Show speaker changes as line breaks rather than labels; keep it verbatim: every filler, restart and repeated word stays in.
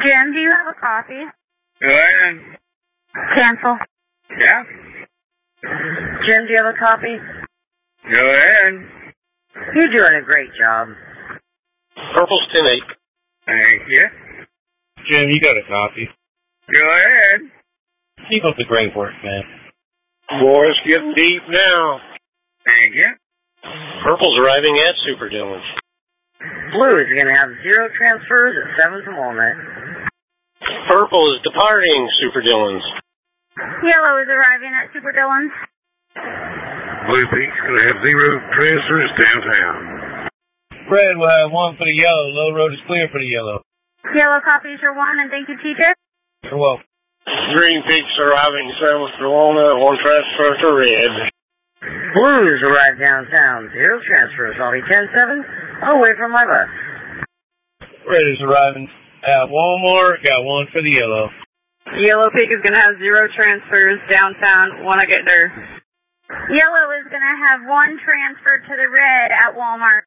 Jim, do you have a copy?
Go ahead.
Cancel.
Yeah?
Jim, do you have a copy?
Go ahead.
You're doing a great job.
Purple's ten eight.
Thank you.
Jim, you got a copy.
Go ahead.
Keep up the great work, man.
Boys, get deep now.
Thank you.
Purple's arriving at Super Dillon's.
Blue is going to have zero transfers at seventh and Walnut.
Purple is departing Super Dillon's.
Yellow is arriving at Super Dillon's.
Blue Peak's going to have zero transfers downtown.
Red will have one for the yellow. Low road is clear for the yellow.
Yellow copies your one, and thank you, teacher.
You're welcome.
Green Peak's arriving seventh to Walnut, one transfer to Red.
Blues arrive downtown. Zero transfers. I'll be ten seven. Away from my bus.
Red is arriving at Walmart. Got one for the yellow.
Yellow Peak is going to have zero transfers downtown when I get there.
Yellow is going to have one transfer to the red at Walmart.